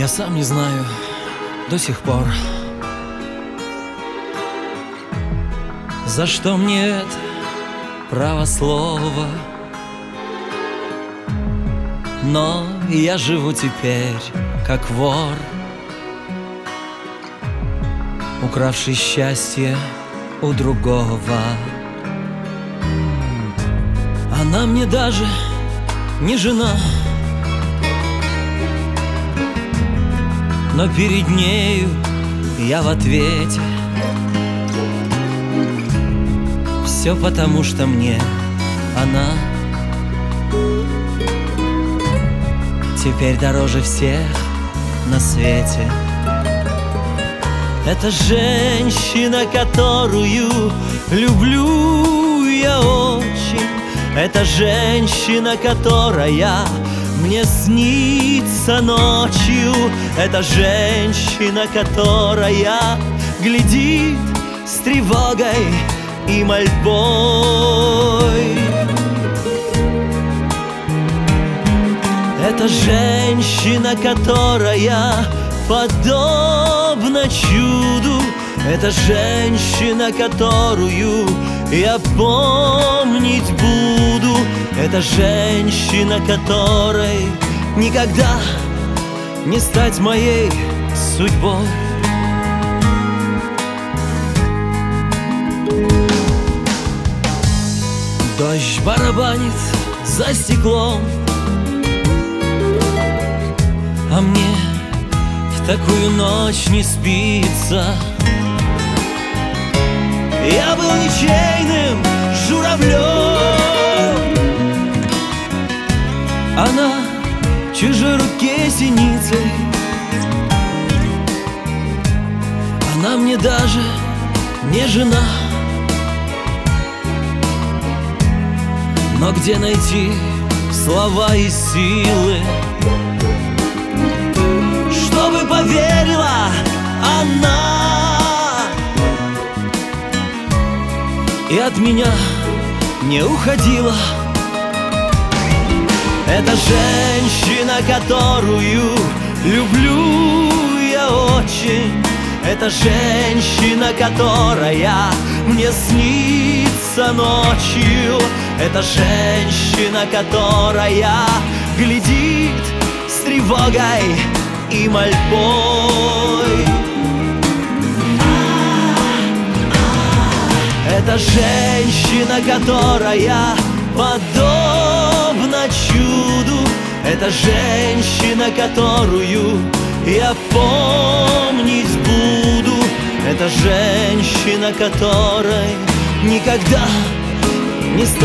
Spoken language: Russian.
сам не знаю до сих пор, за что мне это право слова. Но я живу теперь как вор, укравший счастье у другого. Она мне даже не жена, но перед нею я в ответе. Все потому, что мне она теперь дороже всех на свете. Это женщина, которую люблю я очень. Это женщина, которая мне снится ночью. Это женщина, которая глядит с тревогой и мольбой. Это женщина, которая подобна чуду. Это женщина, которую я помнить буду. Это женщина, которой никогда не стать моей судьбой. Дождь барабанит за стеклом, а мне в такую ночь не спится. Я был ничейным журавлем, она в чужой руке синицей. Она мне даже не жена, но где найти слова и силы, чтобы поверила она и от меня не уходила. Это женщина, которую люблю я очень. Это женщина, которая мне снится ночью. Это женщина, которая глядит с тревогой и мольбой. Это женщина, которая подобна чуду. Это женщина, которую я помнить буду. Это женщина, которой никогда не станет.